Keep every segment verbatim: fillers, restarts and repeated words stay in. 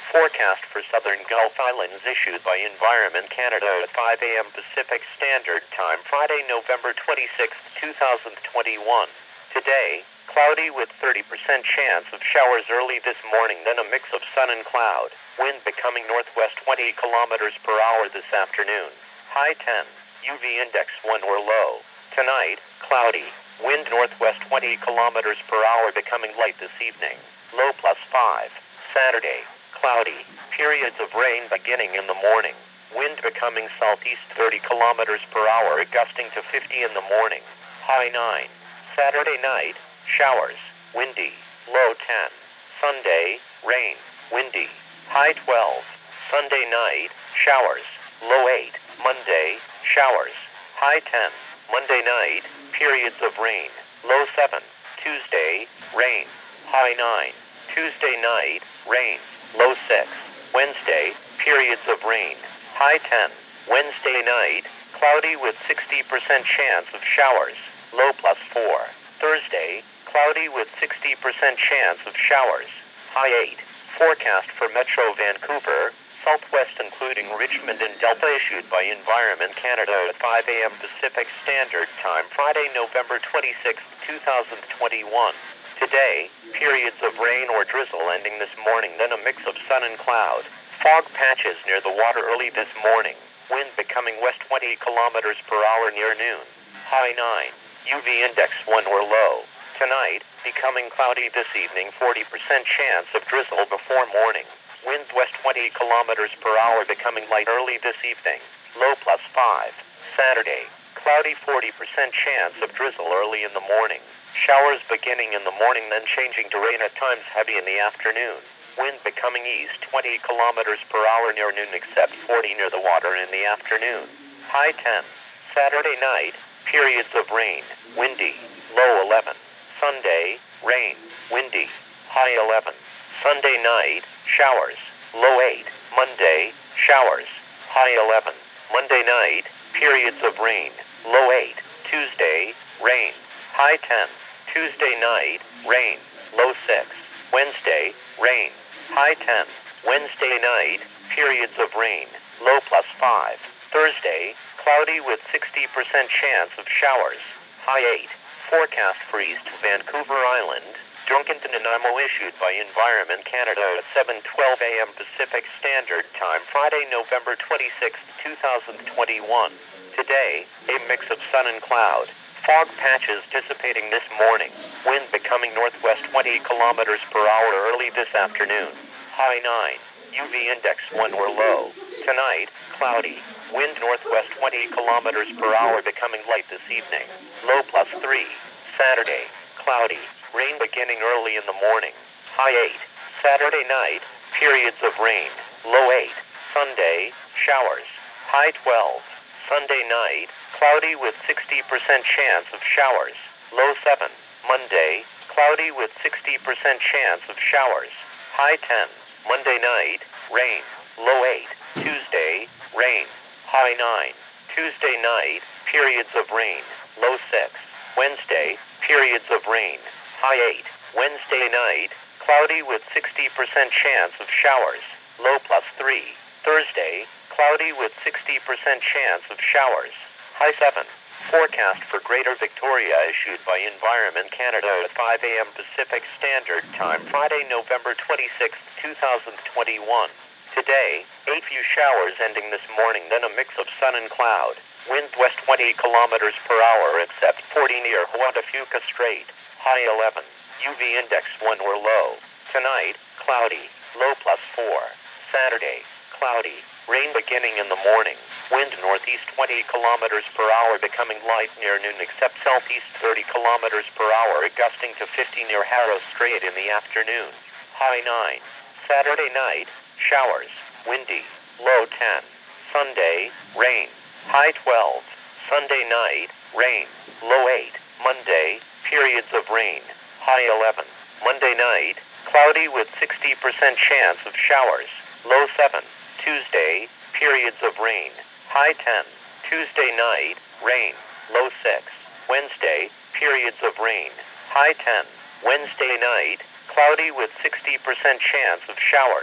forecast for southern Gulf Islands issued by Environment Canada at five a.m. Pacific Standard Time, Friday, November twenty-sixth, two thousand twenty-one. Today, cloudy with thirty percent chance of showers early this morning, then a mix of sun and cloud. Wind becoming northwest twenty kilometers per hour this afternoon. High ten. U V index one or low. Tonight, cloudy. Wind northwest twenty kilometers per hour becoming light this evening. Low plus five. Saturday, cloudy. Periods of rain beginning in the morning. Wind becoming southeast thirty kilometers per hour, gusting to fifty in the morning. High nine. Saturday night, showers. Windy. Low ten. Sunday, rain. Windy. High twelve. Sunday night, showers. Low eight. Monday, showers. High ten. Monday night, periods of rain. Low seven. Tuesday, rain. High nine. Tuesday night, rain. Low six. Wednesday, periods of rain. High ten. Wednesday night, cloudy with sixty percent chance of showers. Low plus four. Thursday, cloudy with sixty percent chance of showers. High eight. Forecast for Metro Vancouver, Southwest including Richmond and Delta issued by Environment Canada at five a.m. Pacific Standard Time, Friday, November twenty-sixth, two thousand twenty-one. Today, periods of rain or drizzle ending this morning, then a mix of sun and cloud. Fog patches near the water early this morning. Wind becoming west twenty kilometers per hour near noon. High nine. U V index one or low. Tonight, becoming cloudy this evening, forty percent chance of drizzle before morning. Wind west twenty kilometers per hour becoming light early this evening. Low plus five. Saturday, cloudy forty percent chance of drizzle early in the morning. Showers beginning in the morning, then changing to rain at times heavy in the afternoon. Wind becoming east twenty kilometers per hour near noon, except forty near the water in the afternoon. High ten. Saturday night, periods of rain. Windy. Low eleven. Sunday, rain. Windy. High eleven. Sunday night, showers. Low eight. Monday, showers. High eleven. Monday night, periods of rain. Low eight. Tuesday, rain. High ten. Tuesday night, rain. Low six. Wednesday, rain. High ten. Wednesday night, periods of rain. Low plus five. Thursday, cloudy with sixty percent chance of showers. High eight. Forecast for East Vancouver Island, Drunkenden and Nanaimo issued by Environment Canada at seven twelve a.m. Pacific Standard Time, Friday, November twenty-sixth, two thousand twenty-one. Today, a mix of sun and cloud. Fog patches dissipating this morning. Wind becoming northwest twenty kilometers per hour early this afternoon. High nine. U V index one or low. Tonight, cloudy. Wind northwest twenty kilometers per hour becoming light this evening. Low plus three. Saturday, cloudy. Rain beginning early in the morning. High eight. Saturday night, periods of rain. Low eight. Sunday, showers. High twelve. Sunday night, cloudy with sixty percent chance of showers. Low seven. Monday, cloudy with sixty percent chance of showers. High ten. Monday night, rain. Low eight. Tuesday, rain. High nine. Tuesday night, periods of rain. Low six. Wednesday, periods of rain. High eight. Wednesday night, cloudy with sixty percent chance of showers. Low plus three. Thursday, cloudy with sixty percent chance of showers. High seven. Forecast for Greater Victoria issued by Environment Canada at five a.m. Pacific Standard Time, Friday, November twenty-sixth, two thousand twenty-one. Today, a few showers ending this morning, then a mix of sun and cloud. Wind west twenty kilometers per hour, except forty near Huatafuca Strait. High eleven. U V index one or low. Tonight, cloudy. Low plus four. Saturday, cloudy. Rain beginning in the morning. Wind northeast twenty kilometers per hour becoming light near noon, except southeast thirty kilometers per hour, gusting to fifty near Harrow Strait in the afternoon. High nine. Saturday night, showers. Windy. Low ten. Sunday, rain. High twelve. Sunday night, rain. Low eight. Monday, periods of rain. High eleven. Monday night, cloudy with sixty percent chance of showers. Low seven. Tuesday, periods of rain. High ten. Tuesday night, rain. Low six. Wednesday, periods of rain. High ten. Wednesday night, cloudy with sixty percent chance of showers.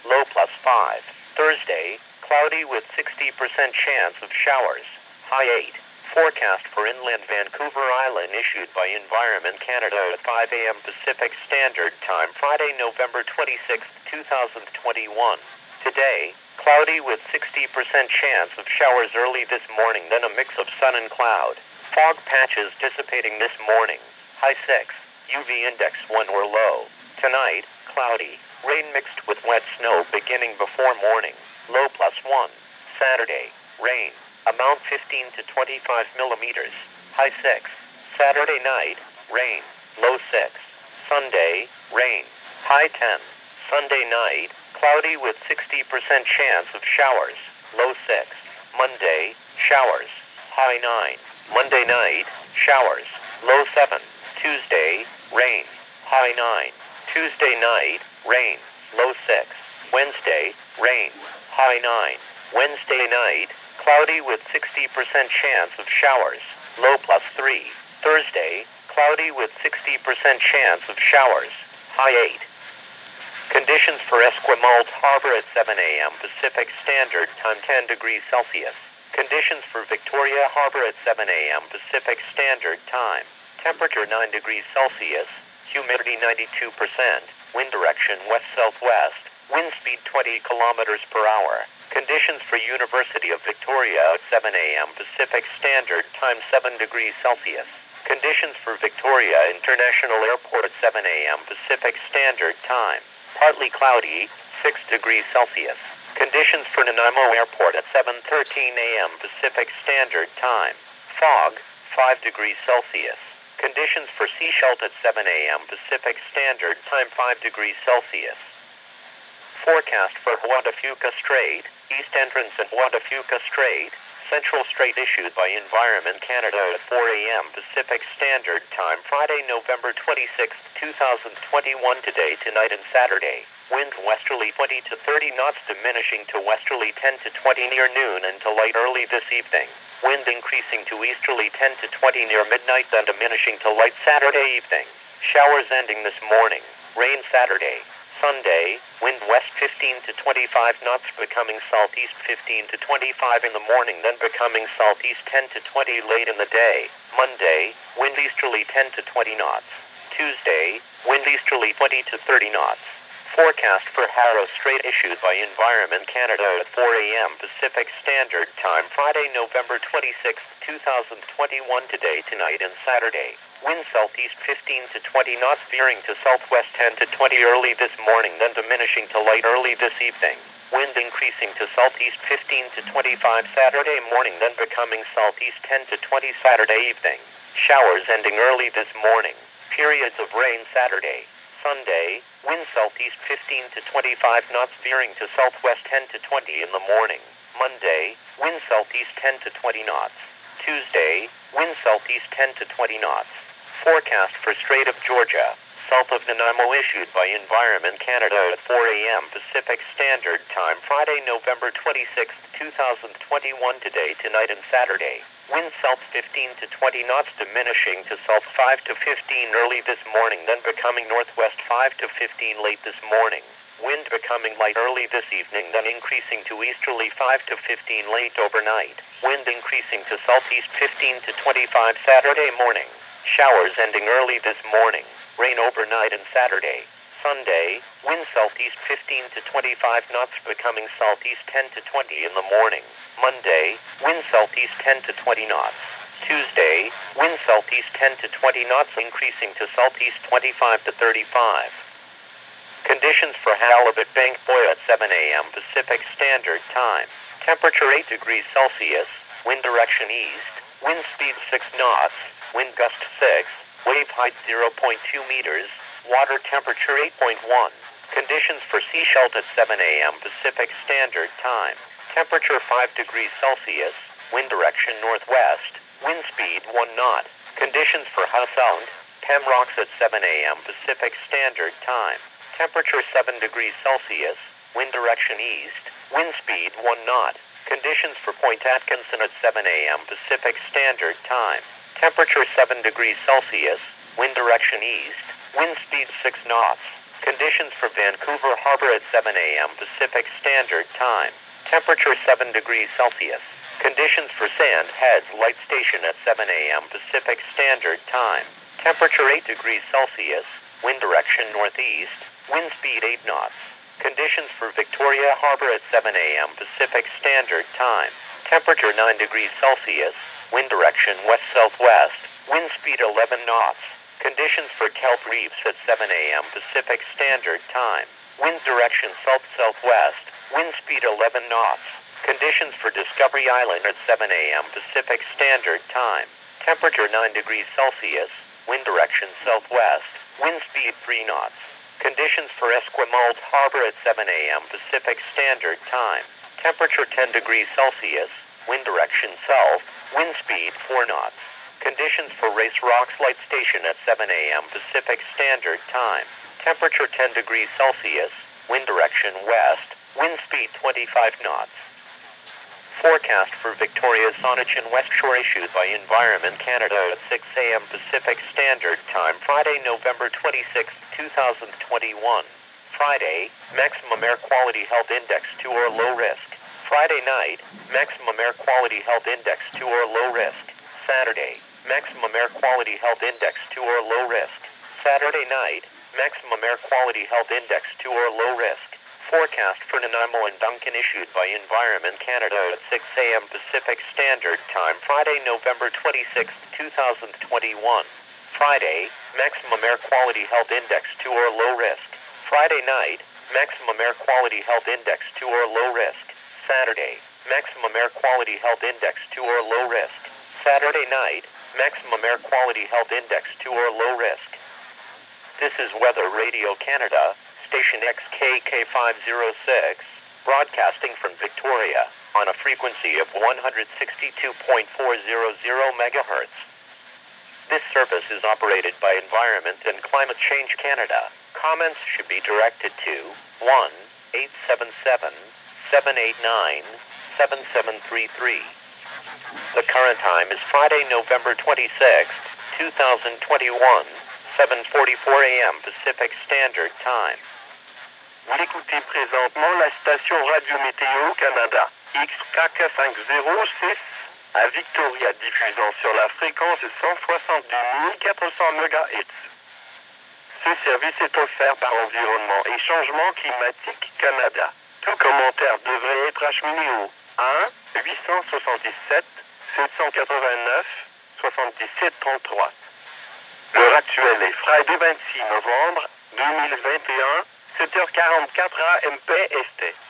low plus five. Thursday, cloudy with sixty percent chance of showers, high eight. Forecast for inland Vancouver Island issued by Environment Canada at five a.m. Pacific Standard Time, Friday, November twenty-sixth, two thousand twenty-one. Today, cloudy with sixty percent chance of showers early this morning, then a mix of sun and cloud. Fog patches dissipating this morning, high six. U V index one or low. Tonight, cloudy. Rain mixed with wet snow beginning before morning, low plus one. Saturday, rain. Amount fifteen to twenty-five millimeters, high six. Saturday night, rain, low six. Sunday, rain, high ten. Sunday night, cloudy with sixty percent chance of showers, low six. Monday, showers, high nine. Monday night, showers, low seven. Tuesday, rain, high nine. Tuesday night, rain, low six. Wednesday, rain, high nine. Wednesday night, cloudy with sixty percent chance of showers, low plus three. Thursday, cloudy with sixty percent chance of showers, high eight. Conditions for Esquimalt Harbor at seven a.m. Pacific Standard Time, ten degrees Celsius. Conditions for Victoria Harbor at seven a.m. Pacific Standard Time. Temperature nine degrees Celsius, humidity ninety-two percent, wind direction west-southwest, wind speed twenty kilometers per hour. Conditions for University of Victoria at seven a.m. Pacific Standard Time, seven degrees Celsius. Conditions for Victoria International Airport at seven a.m. Pacific Standard Time. Partly cloudy, six degrees Celsius. Conditions for Nanaimo Airport at seven thirteen a.m. Pacific Standard Time. Fog, five degrees Celsius. Conditions for Sechelt at seven a.m. Pacific Standard Time, five degrees Celsius. Forecast for Huadafuca Strait, East Entrance and Huadafuca Strait, Central Strait issued by Environment Canada at four a.m. Pacific Standard Time, Friday, November twenty-sixth, two thousand twenty-one. Today, tonight, and Saturday. Wind westerly twenty to thirty knots, diminishing to westerly ten to twenty near noon until light early this evening. Wind increasing to easterly ten to twenty near midnight, then diminishing to light Saturday evening. Showers ending this morning. Rain Saturday. Sunday, wind west fifteen to twenty-five knots, becoming southeast fifteen to twenty-five in the morning, then becoming southeast ten to twenty late in the day. Monday, wind easterly ten to twenty knots. Tuesday, wind easterly twenty to thirty knots. Forecast for Haro Strait issued by Environment Canada at four a.m. Pacific Standard Time, Friday, November twenty-sixth, two thousand twenty-one. Today, tonight, and Saturday. Wind southeast fifteen to twenty knots, veering to southwest ten to twenty early this morning, then diminishing to light early this evening. Wind increasing to southeast fifteen to twenty-five Saturday morning, then becoming southeast ten to twenty Saturday evening. Showers ending early this morning. Periods of rain Saturday. Sunday, wind southeast fifteen to twenty-five knots, veering to southwest ten to twenty in the morning. Monday, wind southeast ten to twenty knots. Tuesday, wind southeast ten to twenty knots. Forecast for Strait of Georgia, south of Nanaimo issued by Environment Canada at four a.m. Pacific Standard Time, Friday, November twenty-sixth, two thousand twenty-one. Today, tonight, and Saturday. Wind south fifteen to twenty knots, diminishing to south five to fifteen early this morning, then becoming northwest five to fifteen late this morning. Wind becoming light early this evening, then increasing to easterly five to fifteen late overnight. Wind increasing to southeast fifteen to twenty-five Saturday morning. Showers ending early this morning. Rain overnight and Saturday. Sunday, wind southeast fifteen to twenty-five knots, becoming southeast ten to twenty in the morning. Monday, wind southeast ten to twenty knots. Tuesday, wind southeast ten to twenty knots, increasing to southeast twenty-five to thirty-five. Conditions for Halibut Bank Boy at seven a.m. Pacific Standard Time. Temperature eight degrees Celsius, wind direction east, wind speed six knots, wind gust six, wave height zero point two meters, water temperature eight point one. Conditions for Sechelt at seven a.m. Pacific Standard Time. Temperature five degrees Celsius, wind direction northwest, wind speed one knot. Conditions for Howe Sound, Pembroke at seven a.m. Pacific Standard Time. Temperature seven degrees Celsius, wind direction east, wind speed one knot. Conditions for Point Atkinson at seven a.m. Pacific Standard Time. Temperature seven degrees Celsius, wind direction east, wind speed six knots. Conditions for Vancouver Harbor at seven a.m. Pacific Standard Time. Temperature seven degrees Celsius. Conditions for Sand Heads Light Station at seven a.m. Pacific Standard Time. Temperature eight degrees Celsius. Wind direction northeast. Wind speed eight knots. Conditions for Victoria Harbor at seven a.m. Pacific Standard Time. Temperature nine degrees Celsius. Wind direction west-southwest. Wind speed eleven knots. Conditions for Kelp Reefs at seven a.m. Pacific Standard Time. Wind direction south-southwest. Wind speed eleven knots. Conditions for Discovery Island at seven a.m. Pacific Standard Time. Temperature nine degrees Celsius. Wind direction southwest. Wind speed three knots. Conditions for Esquimalt Harbor at seven a.m. Pacific Standard Time. Temperature ten degrees Celsius. Wind direction south. Wind speed four knots. Conditions for Race Rocks Light Station at seven a.m. Pacific Standard Time. Temperature ten degrees Celsius. Wind direction west. Wind speed twenty-five knots. Forecast for Victoria Saanich and West Shore issued by Environment Canada at six a.m. Pacific Standard Time, Friday, November twenty-sixth, two thousand twenty-one. Friday, maximum air quality health index two or low risk. Friday night, maximum air quality health index two or low risk. Saturday, maximum air quality health index two or low risk. Saturday night, maximum air quality health index two or low risk. Forecast for Nanaimo and Duncan issued by Environment Canada at six a.m. Pacific Standard Time, Friday, November twenty-sixth, two thousand twenty-one. Friday, maximum air quality health index two or low risk. Friday night, maximum air quality health index two or low risk. Saturday, maximum air quality health index two or low risk. Saturday night, maximum air quality health index two or low risk. This is Weather Radio Canada, Station X K K five oh six, broadcasting from Victoria on a frequency of one hundred sixty-two point four hundred megahertz. This service is operated by Environment and Climate Change Canada. Comments should be directed to one eight seven seven, seven eight nine, seven seven three three. The current time is Friday, November twenty-sixth, two thousand twenty-one, seven forty-four a.m. Pacific Standard Time. Vous écoutez présentement la station Radio Météo Canada, X K K cinq zéro six, à Victoria, diffusant sur la fréquence cent soixante-deux mille quatre cents mégahertz. Ce service est offert par Environnement et Changement Climatique Canada. Tout commentaire devrait être acheminé au un huit sept sept, sept huit neuf, sept sept trois. L'heure actuelle est Friday vingt-six novembre deux mille vingt et un, sept heures quarante-quatre A M P S T.